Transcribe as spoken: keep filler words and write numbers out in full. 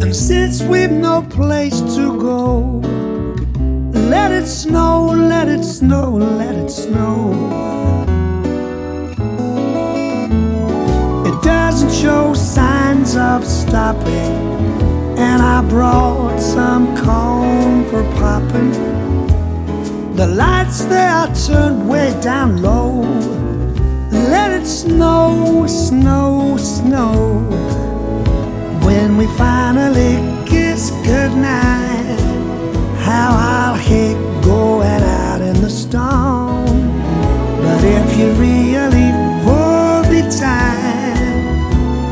And since we've no place to go, let it snow, let it snow, let it snow. It doesn't show signs of stopping, and I brought some corn for popping. The lights they are turned way down low. Let it snow, snow, snow.